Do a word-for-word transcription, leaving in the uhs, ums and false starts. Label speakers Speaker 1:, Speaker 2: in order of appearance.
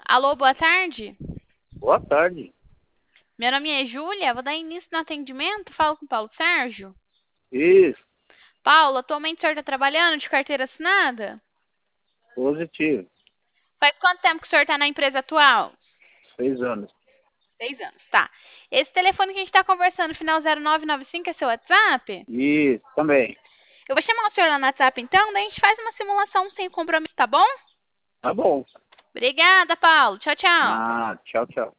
Speaker 1: Alô, boa tarde.
Speaker 2: Boa tarde.
Speaker 1: Meu nome é Júlia, vou dar início no atendimento. Falo com o Paulo Sérgio.
Speaker 2: Isso,
Speaker 1: Paulo, atualmente o senhor está trabalhando de carteira assinada?
Speaker 2: positivo.
Speaker 1: Faz quanto tempo que o senhor está na empresa atual?
Speaker 2: Seis anos.
Speaker 1: Seis anos, tá. Esse telefone que a gente está conversando, final zero nove nove cinco, é seu WhatsApp?
Speaker 2: Isso, também.
Speaker 1: Eu vou chamar o senhor lá no WhatsApp então, daí a gente faz uma simulação sem compromisso, tá bom?
Speaker 2: Tá bom.
Speaker 1: Obrigada, Paulo. Tchau, tchau.
Speaker 2: Ah, tchau, tchau.